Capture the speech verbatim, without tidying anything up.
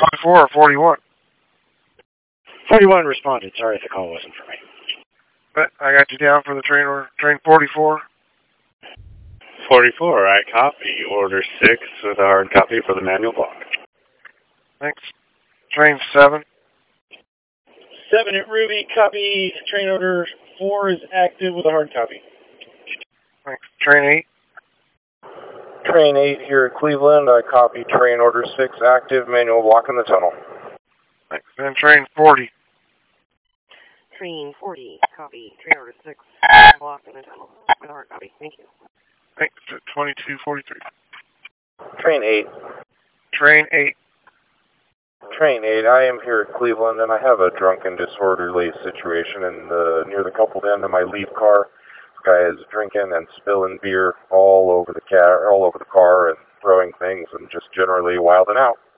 forty-four or forty-one? forty-one responded. Sorry if the call wasn't for me. But I got you down for the train order. Train forty-four. forty-four, I copy. Order six with a hard copy for the manual block. Thanks. Train seven. seven at Ruby, copy. Train order four is active with a hard copy. Thanks. Train eight. Train eight here at Cleveland. I copy train order six active, manual block in the tunnel. Thanks. Then train forty. Train forty, copy. Train order six, block in the tunnel with a hard copy. Thank you. Thanks. twenty-two forty-three. Train eight. Train eight. Train eight, I am here at Cleveland, and I have a drunken, disorderly situation in the, near the coupled end of my leave car. This guy is drinking and spilling beer all over the car, all over the car, and throwing things, and just generally wilding out.